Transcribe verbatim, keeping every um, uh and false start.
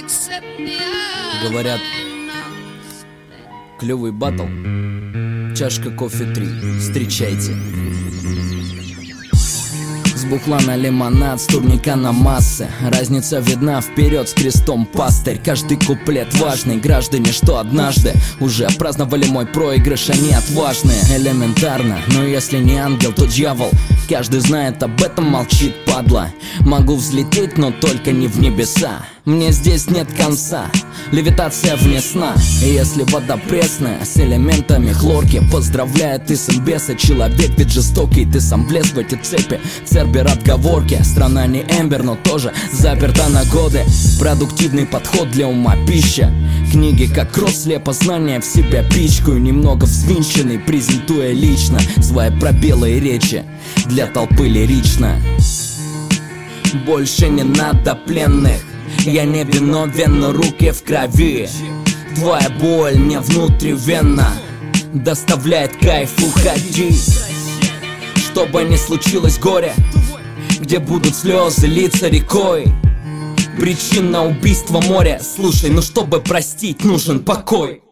Говорят, клевый баттл, чашка кофе три, встречайте. С бухла на лимонад, с турника на массы. Разница видна, вперед с крестом пастырь. Каждый куплет важный, граждане, что однажды уже праздновали мой проигрыш, они отважные. Элементарно, но если не ангел, то дьявол. Каждый знает об этом, молчит падла. Могу взлететь, но только не в небеса. Мне здесь нет конца, левитация вне сна. И если вода пресная, с элементами хлорки, поздравляю, ты сын беса, человек ведь жестокий. Ты сам влез в эти цепи, цербер отговорки. Страна не Эмбер, но тоже заперта на годы. Продуктивный подход для ума пища. Книги как рот, слепо знания в себя пичкаю. Немного взвинченный, презентуя лично свои пробелы и речи для толпы лирично. Больше не надо пленных, я не виновен, но руки в крови. Твоя боль мне внутривенно доставляет кайф, уходи. Что бы ни случилось горе, где будут слезы литься рекой. Причина убийства моря. Слушай, ну чтобы простить, нужен покой.